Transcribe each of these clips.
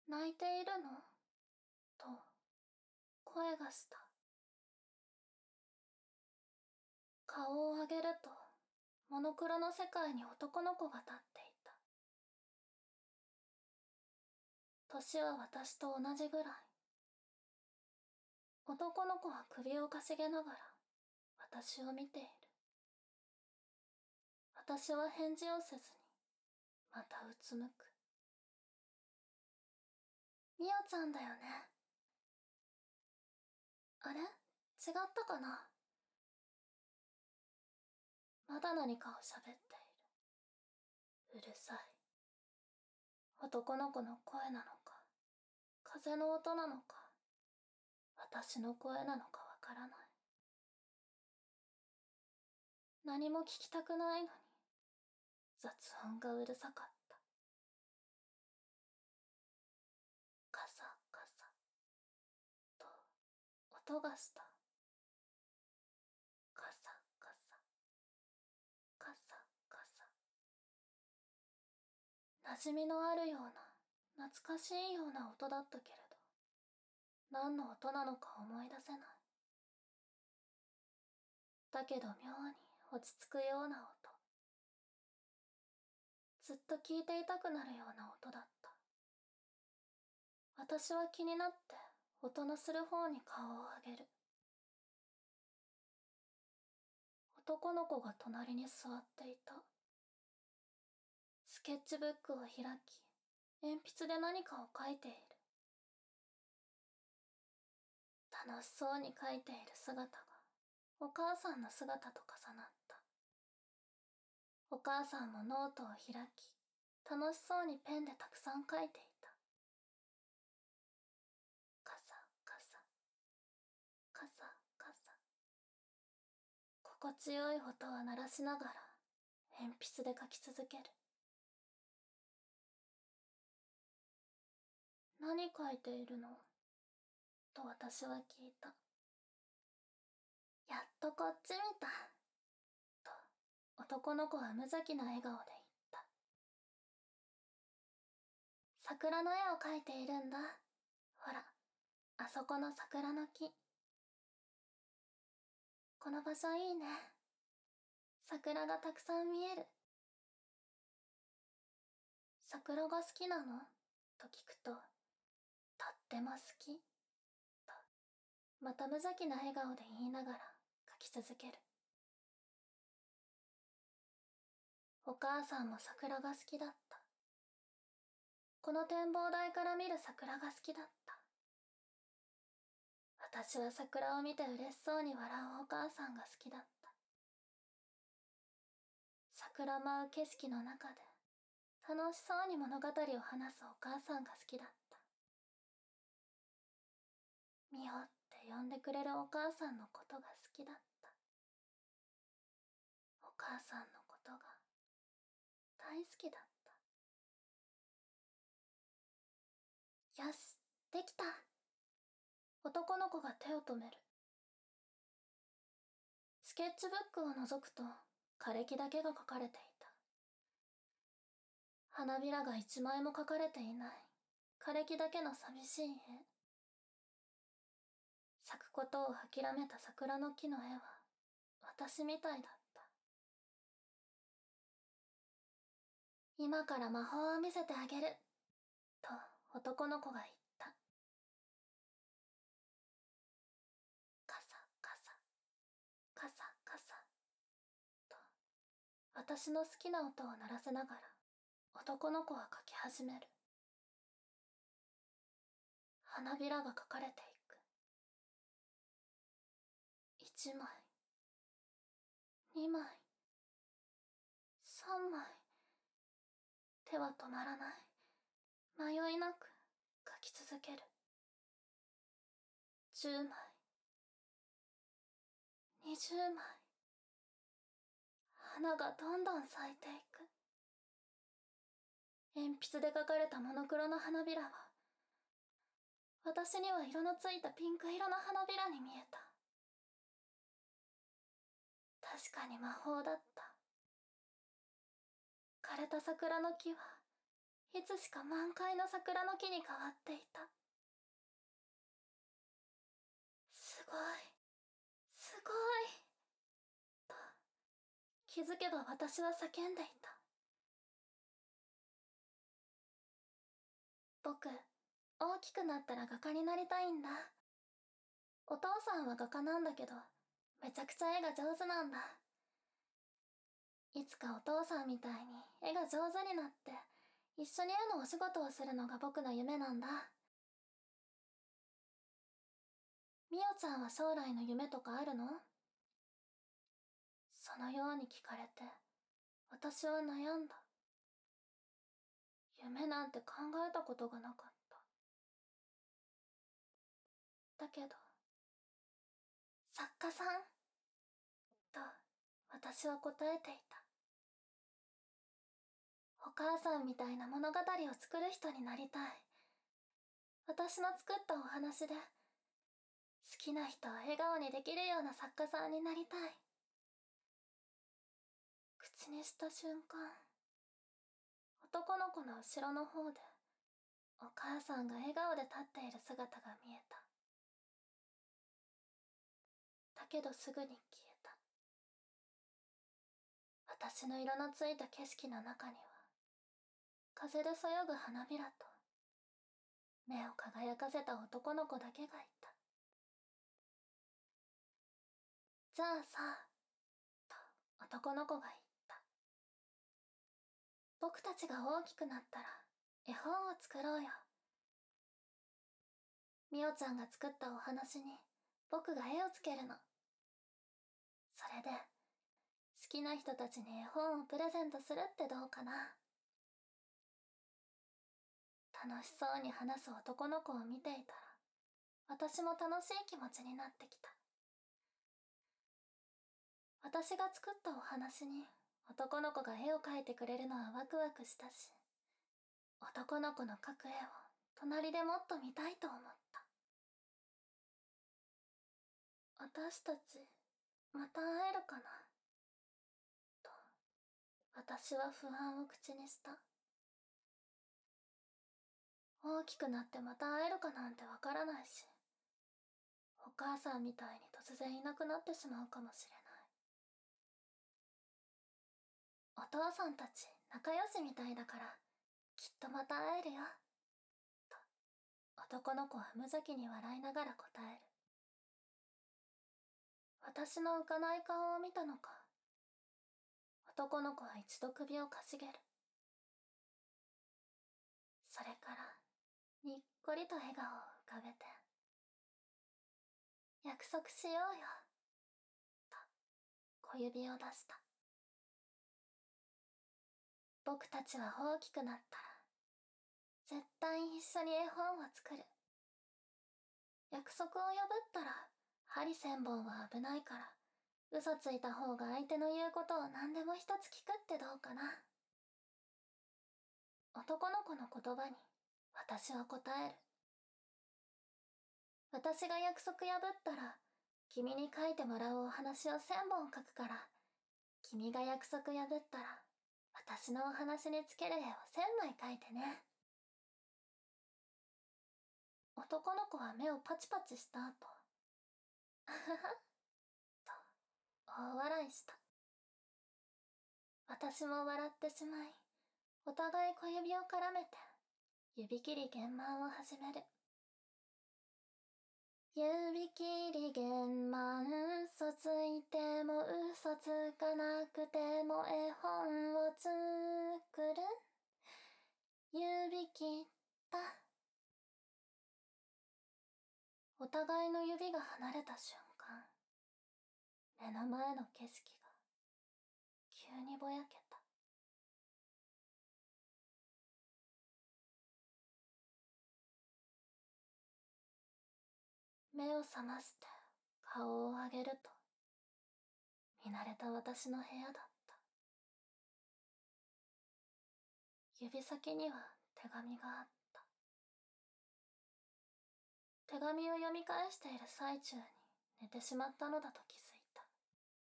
泣いているのと声がした。顔を上げると、モノクロの世界に男の子が立っていた。年は私と同じぐらい。男の子は首をかしげながら私を見ている。私は返事をせずにまたうつむく。ミオちゃんだよね。あれ違ったかな。まだ何かを喋っている。うるさい。男の子の声なのか、風の音なのか、私の声なのかわからない。何も聞きたくないのに、雑音がうるさかった。カサカサと音がした。カサカサ、カサカサ。馴染みのあるような、懐かしいような音だったけれど、何の音なのか思い出せない。だけど妙に落ち着くような音。ずっと聞いていたくなるような音だった。私は気になって音のする方に顔を上げる。男の子が隣に座っていた。スケッチブックを開き、鉛筆で何かを書いている。楽しそうに書いている姿がお母さんの姿と重なった。お母さんもノートを開き、楽しそうにペンでたくさん書いていた。カサカサ、カサカサ。心地よい音を鳴らしながら鉛筆で書き続ける。何書いているのと私は聞いた。やっとこっち見た。と男の子は無邪気な笑顔で言った。桜の絵を描いているんだ。ほら、あそこの桜の木。この場所いいね。桜がたくさん見える。桜が好きなのと聞くと、とっても好き。と、また無邪気な笑顔で言いながら書き続ける。お母さんも桜が好きだった。この展望台から見る桜が好きだった。私は桜を見て嬉しそうに笑うお母さんが好きだった。桜舞う景色の中で楽しそうに物語を話すお母さんが好きだった。ミオって呼んでくれるお母さんのことが好きだった。お母さんのことが大好きだった。よし、できた。男の子が手を止める。スケッチブックを覗くと枯れ木だけが描かれていた。花びらが一枚も描かれていない枯れ木だけの寂しい絵。咲くことを諦めた桜の木の絵は私みたいだった。今から魔法を見せてあげると男の子が言った。カサカサ、カサカサと私の好きな音を鳴らせながら男の子は描き始める。花びらが描かれていく。1枚、2枚、3枚。手は止まらない。迷いなく描き続ける。10枚、20枚。花がどんどん咲いていく。鉛筆で描かれたモノクロの花びらは私には色のついたピンク色の花びらに見えた。確かに魔法だった。枯れた桜の木はいつしか満開の桜の木に変わっていた。すごい、すごい、と気づけば私は叫んでいた。僕、大きくなったら画家になりたいんだ。お父さんは画家なんだけど、めちゃくちゃ絵が上手なんだ。いつかお父さんみたいに絵が上手になって、一緒に絵のお仕事をするのが僕の夢なんだ。みおちゃんは将来の夢とかあるの？そのように聞かれて、私は悩んだ。夢なんて考えたことがなかった。だけど、作家さんと私は答えていた。お母さんみたいな物語を作る人になりたい。私の作ったお話で、好きな人を笑顔にできるような作家さんになりたい。口にした瞬間、男の子の後ろの方で、お母さんが笑顔で立っている姿が見えた。だけどすぐに消えた。私の色のついた景色の中には、風でそよぐ花びらと、目を輝かせた男の子だけがいた。じゃあさ、と男の子が言った。僕たちが大きくなったら、絵本を作ろうよ。みおちゃんが作ったお話に、僕が絵をつけるの。それで、好きな人たちに絵本をプレゼントするってどうかな。楽しそうに話す男の子を見ていたら、私も楽しい気持ちになってきた。私が作ったお話に男の子が絵を描いてくれるのはワクワクしたし、男の子の描く絵を隣でもっと見たいと思った。私たち、また会えるかなと、私は不安を口にした。大きくなってまた会えるかなんてわからないし、お母さんみたいに突然いなくなってしまうかもしれない。お父さんたち仲良しみたいだから、きっとまた会えるよ。と、男の子は無邪気に笑いながら答える。私の浮かない顔を見たのか、男の子は一度首をかしげる。それから、にっこりと笑顔を浮かべて、約束しようよ、と小指を出した。僕たちは大きくなったら、絶対一緒に絵本を作る。約束を破ったら、針千本は危ないから、嘘ついた方が相手の言うことを何でも一つ聞くってどうかな。男の子の言葉に、私は答える。私が約束破ったら、君に書いてもらうお話を1000本書くから、君が約束破ったら、私のお話につける絵を1000枚描いてね。男の子は目をパチパチした後、あはは、と大笑いした。私も笑ってしまい、お互い小指を絡めて、指切り弦満を始める。指切り弦満、嘘ついても嘘つかなくても絵本を作る。指切った。お互いの指が離れた瞬間、目の前の景色が急にぼやけた。目を覚まして顔を上げると、見慣れた私の部屋だった。指先には手紙があった。手紙を読み返している最中に寝てしまったのだと気づいた。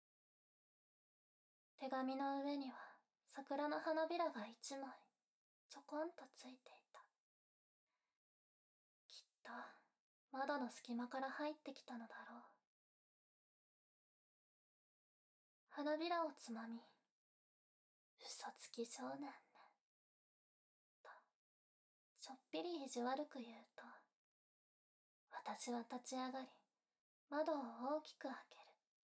手紙の上には桜の花びらが1枚ちょこんとついていた。きっと窓の隙間から入ってきたのだろう。花びらをつまみ、嘘つき少年ね、とちょっぴり意地悪く言うと、私は立ち上がり、窓を大きく開ける。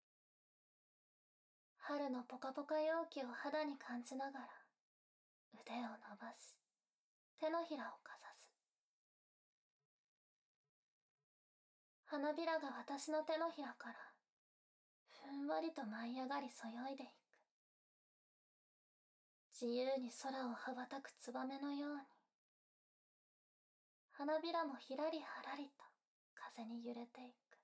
春のポカポカ陽気を肌に感じながら、腕を伸ばし、手のひらをかざす。花びらが私の手のひらから、ふんわりと舞い上がりそよいでいく。自由に空を羽ばたくツバメのように、花びらもひらりはらりと風に揺れていく。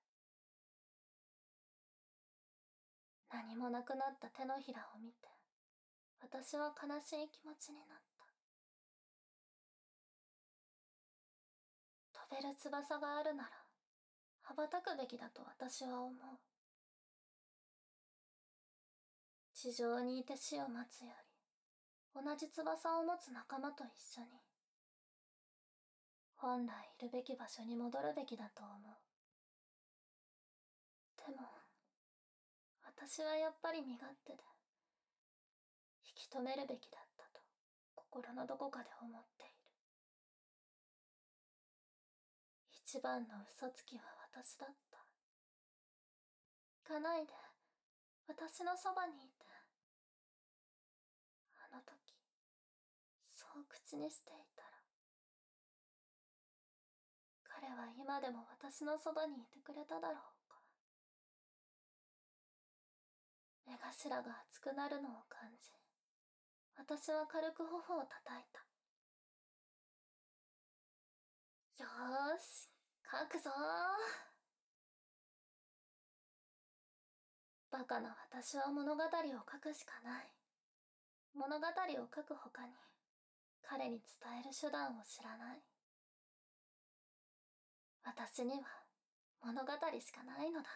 何もなくなった手のひらを見て、私は悲しい気持ちになった。飛べる翼があるなら、羽ばたくべきだと私は思う。地上にいて死を待つより、同じ翼を持つ仲間と一緒に、本来いるべき場所に戻るべきだと思う。でも、私はやっぱり身勝手で、引き止めるべきだったと、心のどこかで思っている。一番の嘘つきは私だった。行かないで、私のそばにいて。あの時、そう口にしていたら、彼は今でも私のそばにいてくれただろうか。目頭が熱くなるのを感じ、私は軽く頬を叩いた。よーし、書くぞー。バカな私は物語を書くしかない。物語を書く他に、彼に伝える手段を知らない。私には物語しかないのだ。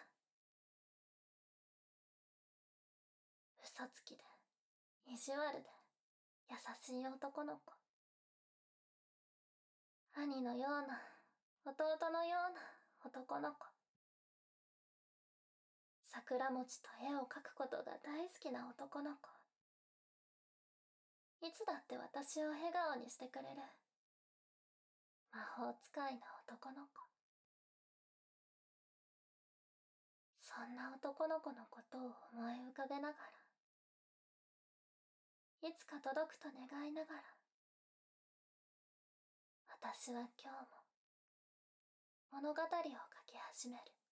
嘘つきで、意地悪で、優しい男の子。兄のような、弟のような男の子。桜餅と絵を描くことが大好きな男の子。いつだって私を笑顔にしてくれる。魔法使いの男の子。そんな男の子のことを思い浮かべながら、いつか届くと願いながら、私は今日も物語を書き始める。